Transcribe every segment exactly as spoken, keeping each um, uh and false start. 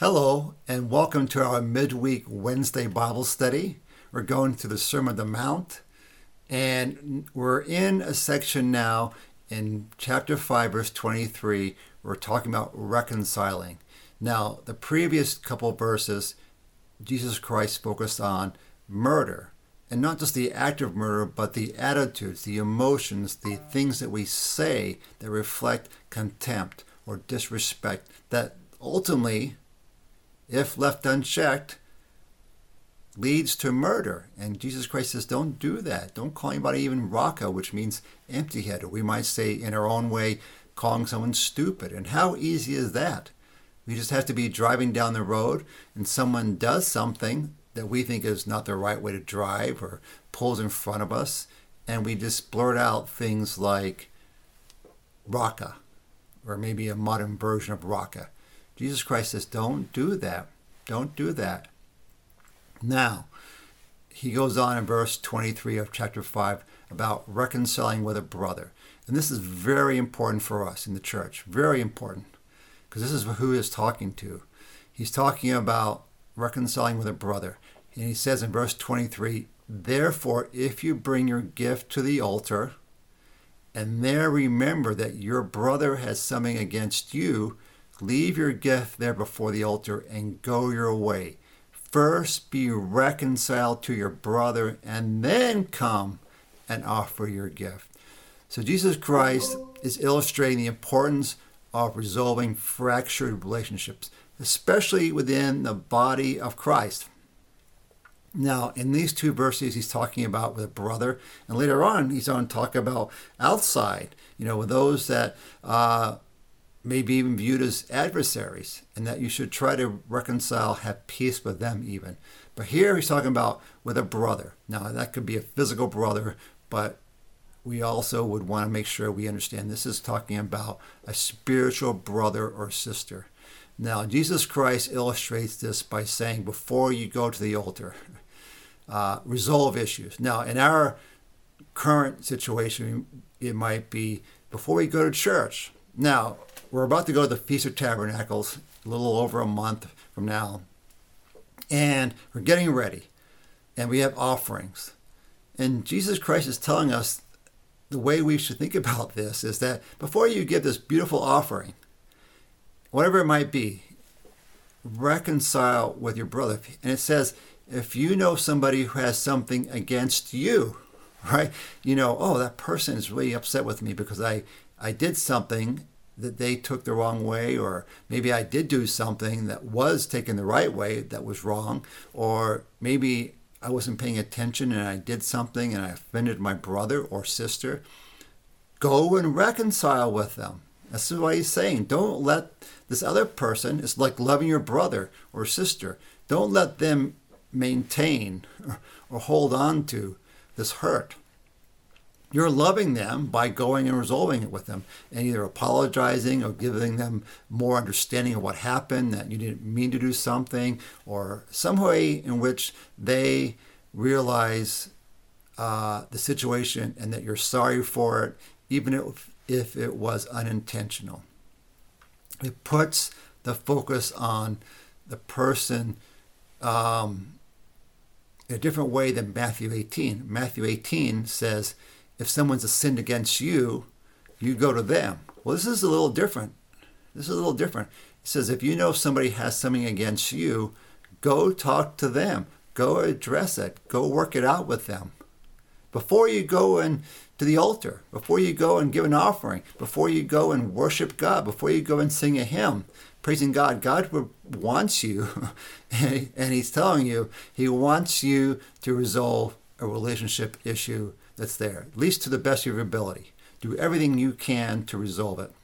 Hello, and welcome to our midweek Wednesday Bible study. We're going through the Sermon on the Mount, and we're in a section now in chapter five, verse twenty-three. We're talking about reconciling. Now, the previous couple of verses, Jesus Christ focused on murder, and not just the act of murder, but the attitudes, the emotions, the things that we say that reflect contempt or disrespect that ultimately, if left unchecked, leads to murder. And Jesus Christ says, don't do that. Don't call anybody even raka, which means empty-headed. We might say in our own way, calling someone stupid. And how easy is that? We just have to be driving down the road and someone does something that we think is not the right way to drive or pulls in front of us, and we just blurt out things like raka, or maybe a modern version of raka. Jesus Christ says, don't do that. Don't do that. Now, he goes on in verse twenty-three of chapter five about reconciling with a brother. And this is very important for us in the church. Very important. Because this is who he's talking to. He's talking about reconciling with a brother. And he says in verse twenty-three, therefore, if you bring your gift to the altar, and there remember that your brother has something against you, leave your gift there before the altar and go your way. First be reconciled to your brother and then come and offer your gift. So Jesus Christ is illustrating the importance of resolving fractured relationships, especially within the body of Christ. Now, in these two verses, he's talking about with a brother, and later on, he's going to talk about outside, you know, with those that uh, may be even viewed as adversaries, and that you should try to reconcile, have peace with them even. But here he's talking about with a brother. Now, that could be a physical brother, but we also would want to make sure we understand this is talking about a spiritual brother or sister. Now, Jesus Christ illustrates this by saying, before you go to the altar, uh, resolve issues. Now, in our current situation, it might be before we go to church. Now, we're about to go to the Feast of Tabernacles a little over a month from now. And we're getting ready. And we have offerings. And Jesus Christ is telling us the way we should think about this is that before you give this beautiful offering, whatever it might be, reconcile with your brother. And it says, if you know somebody who has something against you, right? You know, oh, that person is really upset with me because I, I did something that they took the wrong way, or maybe I did do something that was taken the right way that was wrong, or maybe I wasn't paying attention and I did something and I offended my brother or sister. Go and reconcile with them. That's why he's saying, don't let this other person, it's like loving your brother or sister, don't let them maintain or, or hold on to this hurt. You're loving them by going and resolving it with them and either apologizing or giving them more understanding of what happened, that you didn't mean to do something, or some way in which they realize uh, the situation and that you're sorry for it, even if, if it was unintentional. It puts the focus on the person um, in a different way than Matthew eighteen. Matthew eighteen says, if someone's sinned against you, you go to them. Well, this is a little different. This is a little different. It says, if you know somebody has something against you, go talk to them. Go address it. Go work it out with them. Before you go and to the altar, before you go and give an offering, before you go and worship God, before you go and sing a hymn, praising God, God wants you, and he's telling you, he wants you to resolve a relationship issue that's there, at least to the best of your ability. Do everything you can to resolve it.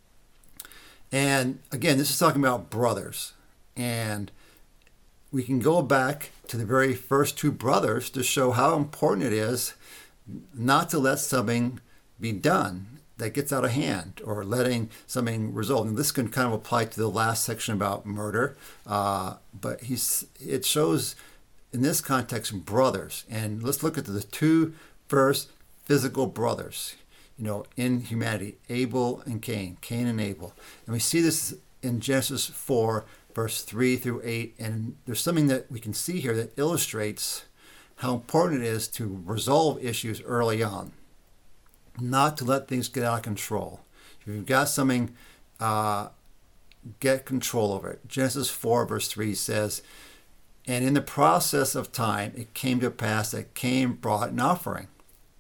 And again, this is talking about brothers. And we can go back to the very first two brothers to show how important it is not to let something be done that gets out of hand or letting something result. And this can kind of apply to the last section about murder. Uh, but he's it shows in this context brothers. And let's look at the two first physical brothers, you know, in humanity, Abel and Cain, Cain and Abel. And we see this in Genesis four, verse three through eight. And there's something that we can see here that illustrates how important it is to resolve issues early on, not to let things get out of control. If you've got something, uh, get control over it. Genesis four, verse three says, "And in the process of time, it came to pass that Cain brought an offering."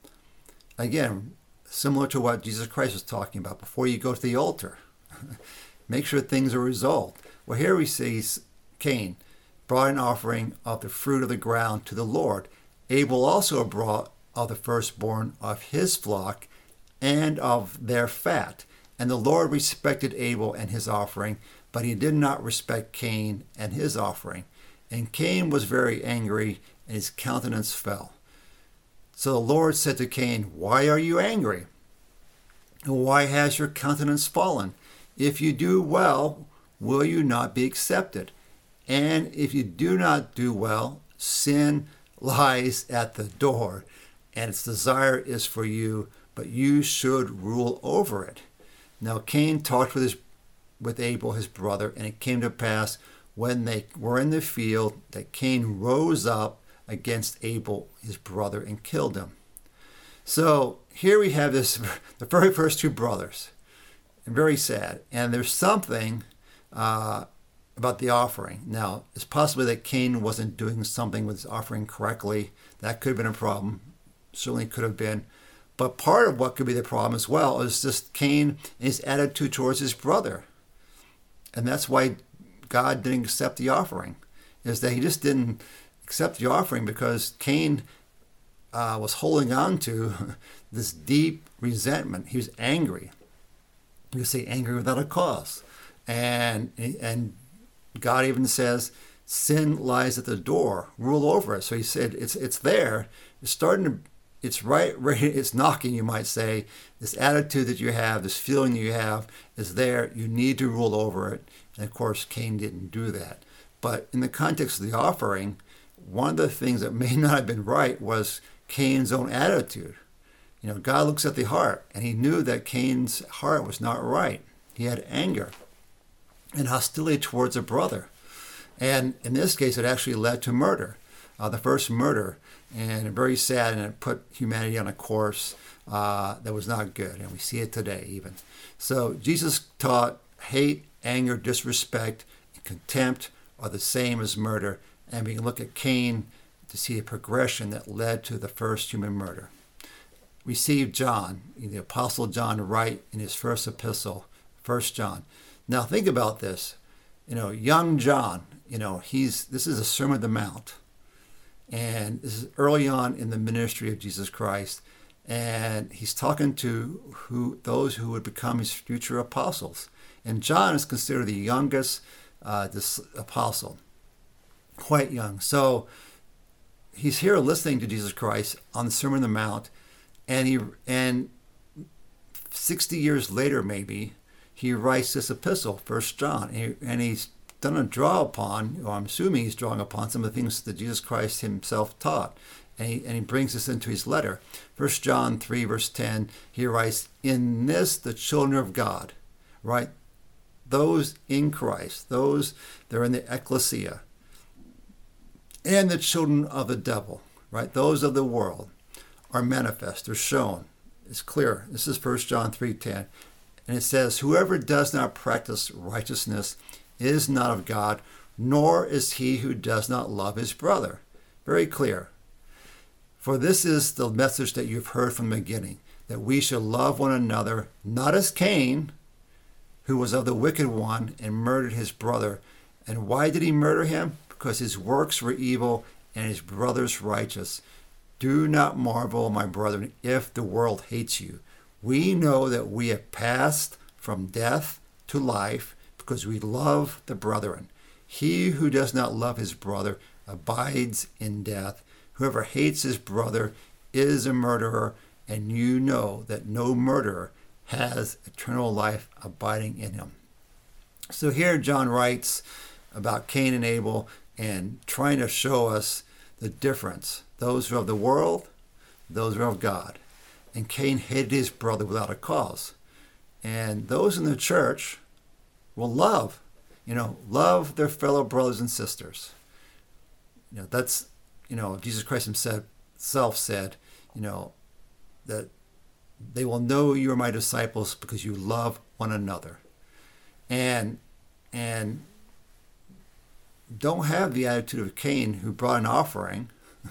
Again, similar to what Jesus Christ was talking about. Before you go to the altar, make sure things are resolved. Well, here we see Cain brought an offering of the fruit of the ground to the Lord. Abel also brought of the firstborn of his flock and of their fat. And the Lord respected Abel and his offering, but he did not respect Cain and his offering. And Cain was very angry, and his countenance fell. So the Lord said to Cain, "Why are you angry? And why has your countenance fallen? If you do well, will you not be accepted? And if you do not do well, sin lies at the door, and its desire is for you, but you should rule over it." Now Cain talked with his with Abel his brother, and it came to pass when they were in the field that Cain rose up against Abel his brother and killed him. So here we have this, the very first two brothers, and very sad. And there's something uh, about the offering. Now, it's possible that Cain wasn't doing something with his offering correctly. That could have been a problem. Certainly could have been. But part of what could be the problem as well is just Cain and his attitude towards his brother. And that's why God didn't accept the offering, is that he just didn't accept the offering because Cain uh, was holding on to this deep resentment. He was angry. You could say angry without a cause. And, and God even says, sin lies at the door, rule over it. So he said, it's it's there. It's starting to, it's right, right, it's knocking, you might say. This attitude that you have, this feeling that you have is there. You need to rule over it. And of course, Cain didn't do that. But in the context of the offering, one of the things that may not have been right was Cain's own attitude. You know, God looks at the heart, and he knew that Cain's heart was not right. He had anger and hostility towards a brother. And in this case, it actually led to murder, uh, the first murder. And very sad, and it put humanity on a course uh, that was not good. And we see it today even. So Jesus taught hate, anger, disrespect, and contempt are the same as murder. And we can look at Cain to see a progression that led to the first human murder. We see John, the Apostle John, write in his first epistle, First John. Now think about this. You know, young John, you know, he's this is a Sermon on the Mount. And this is early on in the ministry of Jesus Christ. And he's talking to who those who would become his future apostles. And John is considered the youngest uh, this apostle, quite young. So he's here listening to Jesus Christ on the Sermon on the Mount. And he and sixty years later, maybe, he writes this epistle, First John. And, he, and he's done a draw upon, or I'm assuming he's drawing upon some of the things that Jesus Christ himself taught. And he, and he brings this into his letter. First John three, verse ten, he writes, "In this the children of God," right? Those in Christ, those that are in the ecclesia, and the children of the devil, right? Those of the world are manifest, they're shown. It's clear. This is First John three ten. And it says, "Whoever does not practice righteousness is not of God, nor is he who does not love his brother." Very clear. "For this is the message that you've heard from the beginning, that we should love one another, not as Cain, who was of the wicked one and murdered his brother. And why did he murder him? Because his works were evil and his brother's righteous. Do not marvel, my brethren, if the world hates you. We know that we have passed from death to life because we love the brethren. He who does not love his brother abides in death. Whoever hates his brother is a murderer, and you know that no murderer has eternal life abiding in him." So here John writes about Cain and Abel and trying to show us the difference. Those who are of the world, those who are of God. And Cain hated his brother without a cause. And those in the church will love You know, love their fellow brothers and sisters. You know, that's, you know, Jesus Christ himself said, you know, that they will know you are my disciples because you love one another. And, and don't have the attitude of Cain, who brought an offering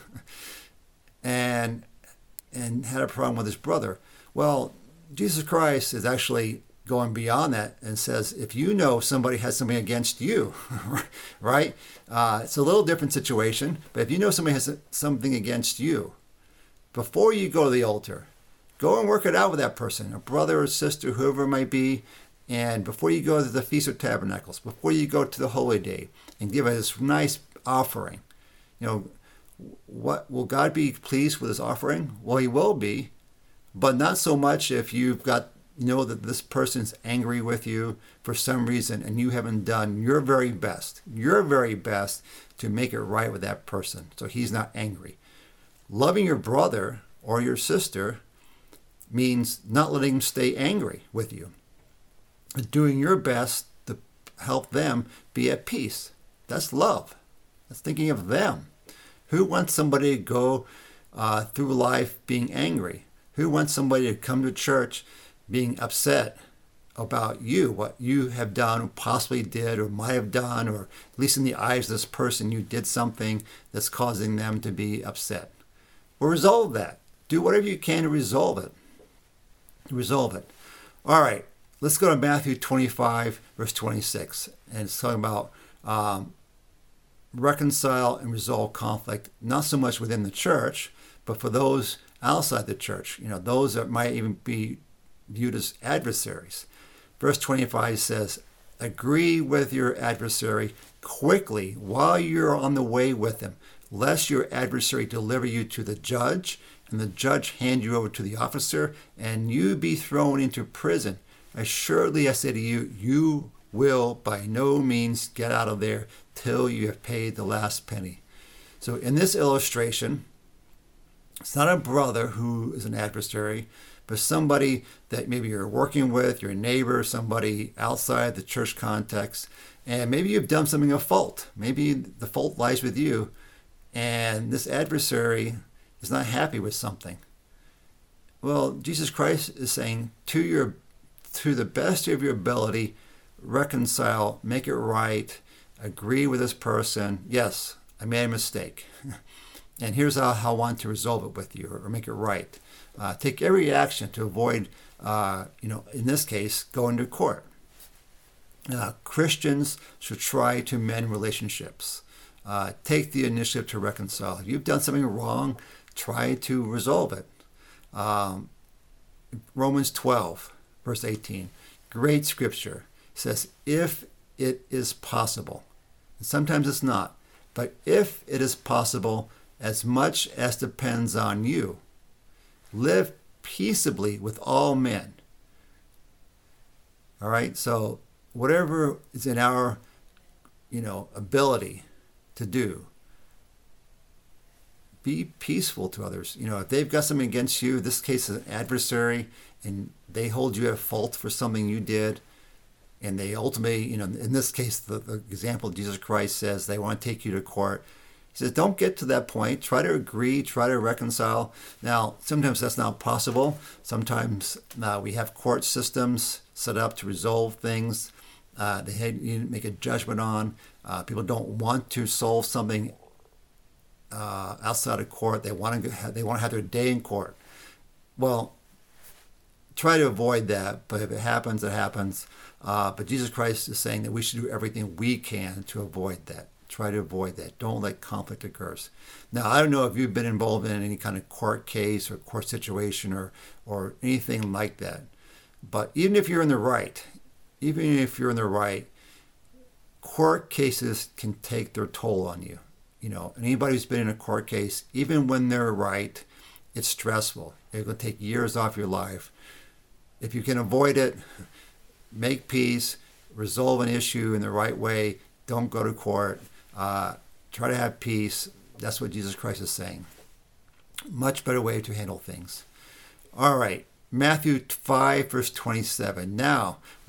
and, and had a problem with his brother. Well, Jesus Christ is actually going beyond that and says, if you know somebody has something against you, right? Uh, it's a little different situation, but if you know somebody has something against you, before you go to the altar, go and work it out with that person, a brother or sister, whoever it might be. And before you go to the Feast of Tabernacles, before you go to the Holy Day and give this nice offering, you know, what will God be pleased with his offering? Well, he will be, but not so much if you've got, you know, that this person's angry with you for some reason and you haven't done your very best, your very best to make it right with that person so he's not angry. Loving your brother or your sister means not letting them stay angry with you. Doing your best to help them be at peace. That's love. That's thinking of them. Who wants somebody to go uh, through life being angry? Who wants somebody to come to church being upset about you, what you have done or possibly did or might have done, or at least in the eyes of this person, you did something that's causing them to be upset? Well, resolve that. Do whatever you can to resolve it. Resolve it. All right, let's go to Matthew twenty-five, verse twenty-six. And it's talking about um, reconcile and resolve conflict, not so much within the church, but for those outside the church, you know, those that might even be viewed as adversaries. Verse twenty-five says, agree with your adversary quickly while you're on the way with him, lest your adversary deliver you to the judge, and the judge hand you over to the officer, and you be thrown into prison. Assuredly, I say to you, you will by no means get out of there till you have paid the last penny. So in this illustration, it's not a brother who is an adversary, but somebody that maybe you're working with, your neighbor, somebody outside the church context, and maybe you've done something of fault. Maybe the fault lies with you, and this adversary is not happy with something. Well, Jesus Christ is saying, to your, to the best of your ability, reconcile, make it right, agree with this person. Yes, I made a mistake. And here's how, how I want to resolve it with you, or make it right. Uh, take every action to avoid, uh, you know, in this case, going to court. Uh, Christians should try to mend relationships. Uh, take the initiative to reconcile. If you've done something wrong, try to resolve it. Um, Romans twelve, verse eighteen, great scripture, says, if it is possible, and sometimes it's not, but if it is possible, as much as depends on you, live peaceably with all men. All right, so whatever is in our, you know, ability to do, be peaceful to others. You know, if they've got something against you, this case is an adversary, and they hold you at fault for something you did, and they ultimately, you know, in this case, the, the example Jesus Christ says they want to take you to court. He says, don't get to that point. Try to agree, try to reconcile. Now, sometimes that's not possible. Sometimes uh, we have court systems set up to resolve things. Uh, they had, you make a judgment on. Uh, people don't want to solve something uh, outside of court. They want to have, they want to have their day in court. Well, try to avoid that. But if it happens, it happens. Uh, but Jesus Christ is saying that we should do everything we can to avoid that. Try to avoid that. Don't let conflict occurs. Now, I don't know if you've been involved in any kind of court case or court situation or or anything like that. But even if you're in the right, even if you're in the right, court cases can take their toll on you. You know, anybody who's been in a court case, even when they're right, it's stressful. It will take years off your life. If you can avoid it, make peace, resolve an issue in the right way. Don't go to court. Uh, try to have peace. That's what Jesus Christ is saying. Much better way to handle things. All right. Matthew five, verse twenty-seven. Now,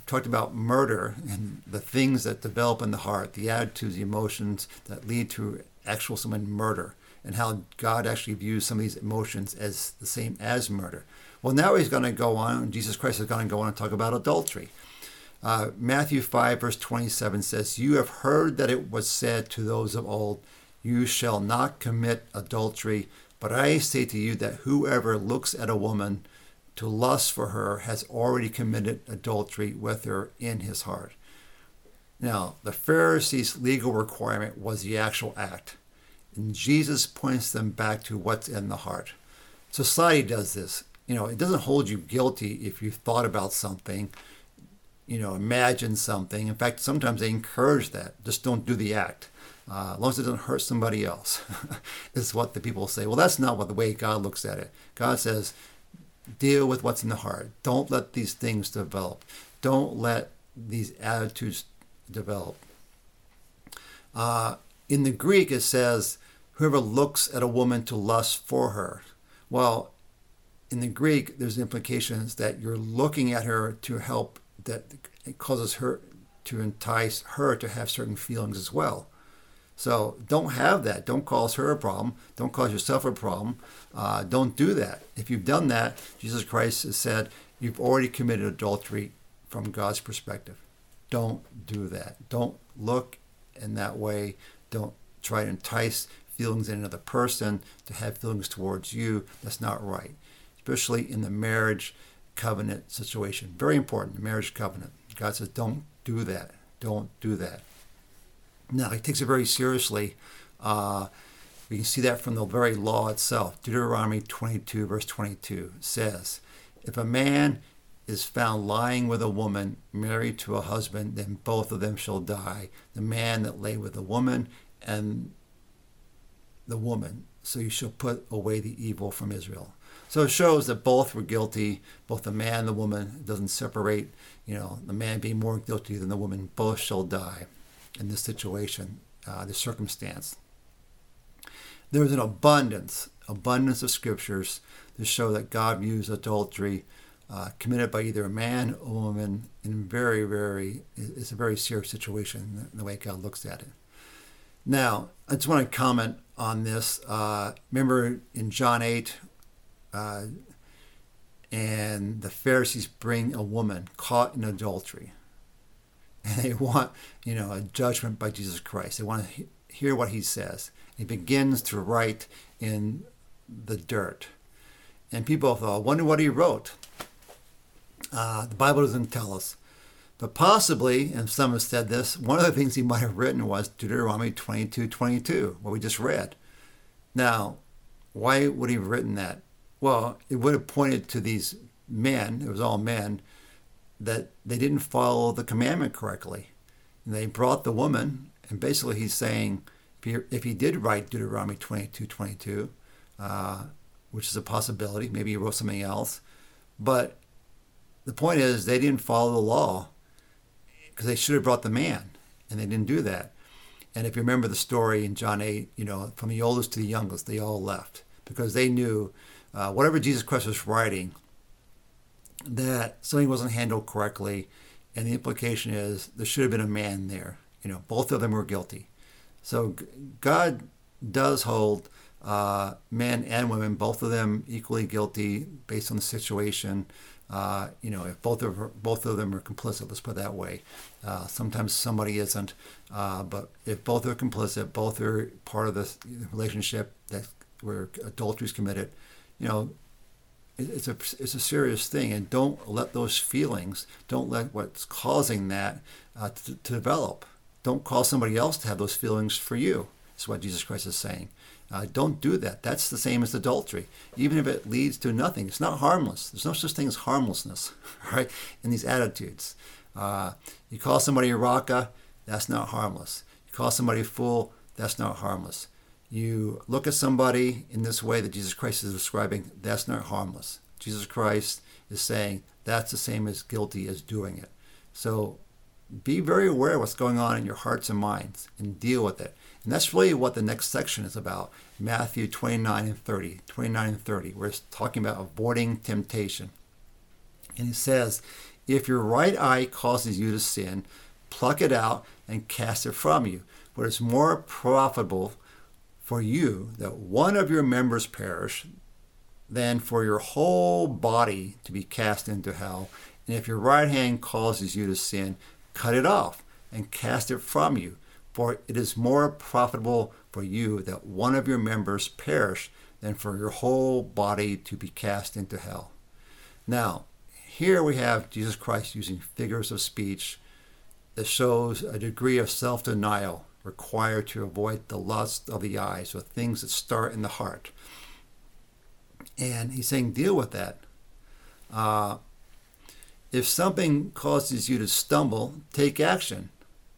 talked about murder and the things that develop in the heart, the attitudes, the emotions that lead to actual someone murder, and how God actually views some of these emotions as the same as murder. Well, now he's going to go on, and Jesus Christ is going to go on and talk about adultery. Uh, Matthew five, verse twenty-seven says, "You have heard that it was said to those of old, 'You shall not commit adultery.' But I say to you that whoever looks at a woman to lust for her has already committed adultery with her in his heart." Now, the Pharisees' legal requirement was the actual act. And Jesus points them back to what's in the heart. Society does this. You know, it doesn't hold you guilty if you've thought about something, you know, imagine something. In fact, sometimes they encourage that. Just don't do the act. Uh, as long as it doesn't hurt somebody else, is what the people say. Well, that's not what the way God looks at it. God says, deal with what's in the heart. Don't let these things develop. Don't let these attitudes develop. Uh, in the Greek, it says, whoever looks at a woman to lust for her. Well, in the Greek, there's implications that you're looking at her to help, that it causes her to entice her to have certain feelings as well. So don't have that. Don't cause her a problem. Don't cause yourself a problem. Uh, don't do that. If you've done that, Jesus Christ has said, you've already committed adultery from God's perspective. Don't do that. Don't look in that way. Don't try to entice feelings in another person to have feelings towards you. That's not right, especially in the marriage covenant situation. Very important, the marriage covenant. God says, don't do that. Don't do that. Now, he takes it very seriously. Uh, we can see that from the very law itself. Deuteronomy twenty-two, verse twenty-two says, if a man is found lying with a woman married to a husband, then both of them shall die, the man that lay with the woman and the woman. So you shall put away the evil from Israel. So it shows that both were guilty, both the man and the woman. It doesn't separate, you know, the man being more guilty than the woman. Both shall die in this situation, uh, this circumstance. There's an abundance, abundance of scriptures to show that God views adultery uh, committed by either a man or a woman in very, very, it's a very serious situation in the way God looks at it. Now, I just want to comment on this. Uh, remember in John eight, uh, and the Pharisees bring a woman caught in adultery. And they want, you know, a judgment by Jesus Christ. They want to he- hear what he says. He begins to write in the dirt. And people thought, wonder what he wrote. Uh, the Bible doesn't tell us. But possibly, and some have said this, one of the things he might have written was Deuteronomy twenty-two twenty-two, what we just read. Now, why would he have written that? Well, it would have pointed to these men, it was all men, that they didn't follow the commandment correctly. And they brought the woman, and basically he's saying, if he, if he did write Deuteronomy twenty-two twenty-two, uh, which is a possibility, maybe he wrote something else, but the point is they didn't follow the law because they should have brought the man, and they didn't do that. And if you remember the story in John eight, you know, from the oldest to the youngest, they all left because they knew uh, whatever Jesus Christ was writing, that something wasn't handled correctly, and the implication is there should have been a man there. You know, both of them were guilty. So God does hold uh, men and women, both of them equally guilty based on the situation. Uh, you know, if both of both of them are complicit, let's put it that way. Uh, sometimes somebody isn't, uh, but if both are complicit, both are part of the relationship that where adultery is committed, you know, it's a it's a serious thing, and don't let those feelings, don't let what's causing that uh, to, to develop. Don't cause somebody else to have those feelings for you. Is what Jesus Christ is saying. Uh, don't do that. That's the same as adultery. Even if it leads to nothing, it's not harmless. There's no such thing as harmlessness, right? In these attitudes, uh, you call somebody a raka, that's not harmless. You call somebody a fool, that's not harmless. You look at somebody in this way that Jesus Christ is describing, that's not harmless. Jesus Christ is saying that's the same as guilty as doing it. So be very aware of what's going on in your hearts and minds and deal with it. And that's really what the next section is about, Matthew twenty-nine and thirty, twenty-nine and thirty, where it's talking about avoiding temptation. And it says, If your right eye causes you to sin, pluck it out and cast it from you. For it is more profitable for you that one of your members perish than for your whole body to be cast into hell. And if your right hand causes you to sin, cut it off and cast it from you. For it is more profitable for you that one of your members perish than for your whole body to be cast into hell. Now, here we have Jesus Christ using figures of speech that shows a degree of self-denial required to avoid the lust of the eyes, or things that start in the heart. And he's saying, deal with that. Uh, if something causes you to stumble, take action.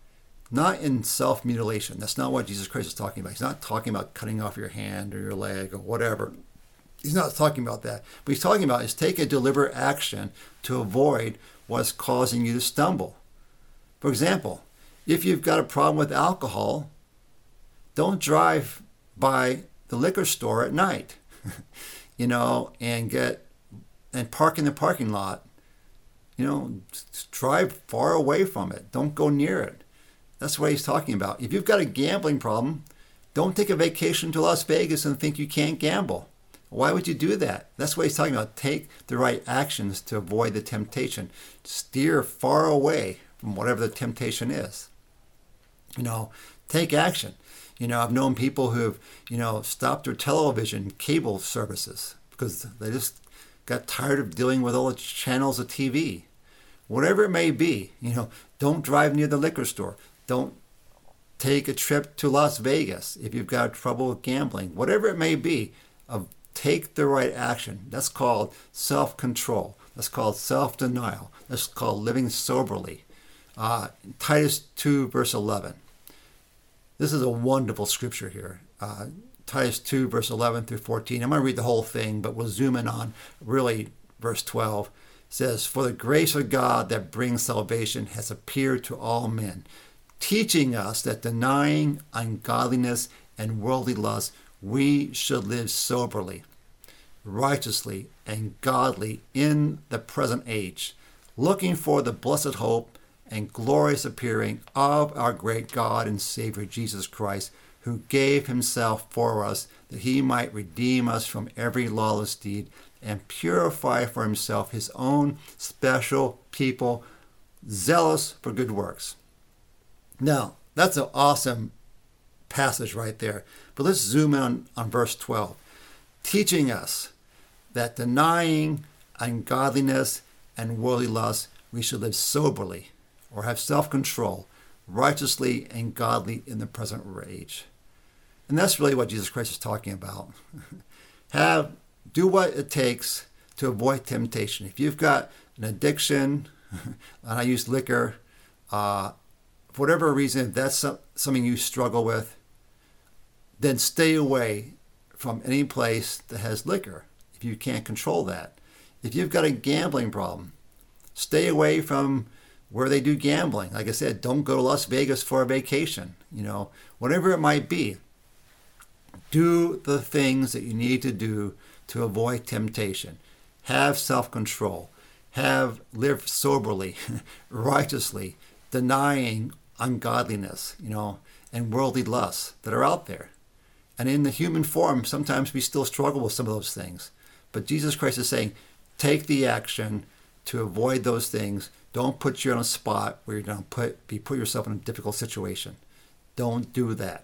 Not in self-mutilation. That's not what Jesus Christ is talking about. He's not talking about cutting off your hand or your leg or whatever. He's not talking about that. What he's talking about is take a deliberate action to avoid what's causing you to stumble. For example, if you've got a problem with alcohol, don't drive by the liquor store at night, you know, and get and park in the parking lot. You know, drive far away from it. Don't go near it. That's what he's talking about. If you've got a gambling problem, don't take a vacation to Las Vegas and think you can't gamble. Why would you do that? That's what he's talking about. Take the right actions to avoid the temptation. Steer far away from whatever the temptation is. You know, take action. You know, I've known people who have, you know, stopped their television cable services because they just got tired of dealing with all the channels of T V. Whatever it may be, you know, don't drive near the liquor store. Don't take a trip to Las Vegas if you've got trouble with gambling. Whatever it may be, uh, take the right action. That's called self-control. That's called self-denial. That's called living soberly. Uh, Titus two, verse eleven. This is a wonderful scripture here. Uh, Titus two, verse eleven through fourteen. I'm going to read the whole thing, but we'll zoom in on really verse twelve. It says, "For the grace of God that brings salvation has appeared to all men, teaching us that denying ungodliness and worldly lust, we should live soberly, righteously, and godly in the present age, looking for the blessed hope and glorious appearing of our great God and Savior Jesus Christ, who gave himself for us that he might redeem us from every lawless deed and purify for himself his own special people, zealous for good works." Now, that's an awesome passage right there. But let's zoom in on, on verse twelve. Teaching us that denying ungodliness and worldly lust, we should live soberly, or have self-control, righteously and godly in the present age. And that's really what Jesus Christ is talking about. Have, do what it takes to avoid temptation. If you've got an addiction, and I use liquor, uh, for whatever reason, if that's some, something you struggle with, then stay away from any place that has liquor if you can't control that. If you've got a gambling problem, stay away from where they do gambling. Like I said, don't go to Las Vegas for a vacation. You know, whatever it might be, do the things that you need to do to avoid temptation. Have self-control. Have live soberly, righteously, denying ungodliness, you know, and worldly lusts that are out there. And in the human form, sometimes we still struggle with some of those things. But Jesus Christ is saying, take the action to avoid those things. Don't put you on a spot where you're going to put, be, put yourself in a difficult situation. Don't do that.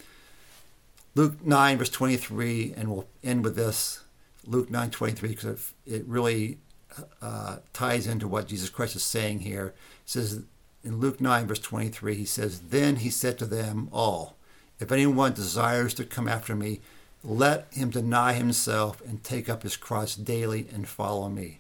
Luke nine, verse twenty-three, and we'll end with this. Luke nine, twenty-three, because it really uh, ties into what Jesus Christ is saying here. It says in Luke nine, verse twenty-three, he says, "Then he said to them all, if anyone desires to come after me, let him deny himself and take up his cross daily and follow me."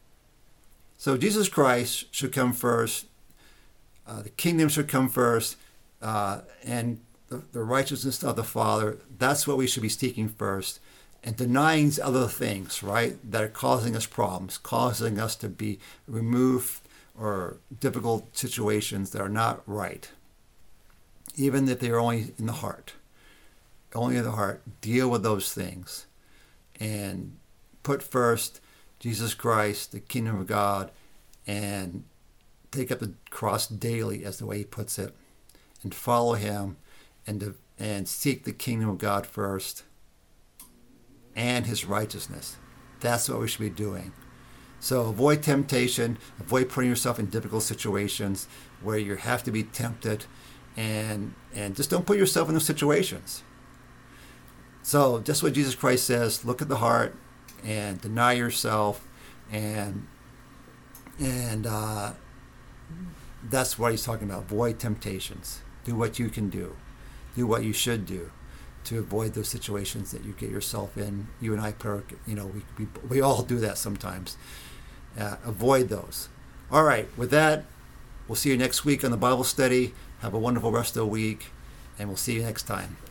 So Jesus Christ should come first. Uh, the kingdom should come first. Uh, and the, the righteousness of the Father, that's what we should be seeking first. And denying other things, right, that are causing us problems, causing us to be removed or difficult situations that are not right. Even if they are only in the heart. Only in the heart. Deal with those things. And put first Jesus Christ, the kingdom of God, and take up the cross daily, as the way he puts it, and follow him, and to, and seek the kingdom of God first and his righteousness. That's what we should be doing. So avoid temptation, avoid putting yourself in difficult situations where you have to be tempted, and and just don't put yourself in those situations. So just what Jesus Christ says, look at the heart and deny yourself, and and uh, that's what he's talking about. Avoid temptations. Do what you can do. Do what you should do to avoid those situations that you get yourself in. You and I, you know, we we, we all do that sometimes. Uh, avoid those. All right, with that, we'll see you next week on the Bible study. Have a wonderful rest of the week, and we'll see you next time.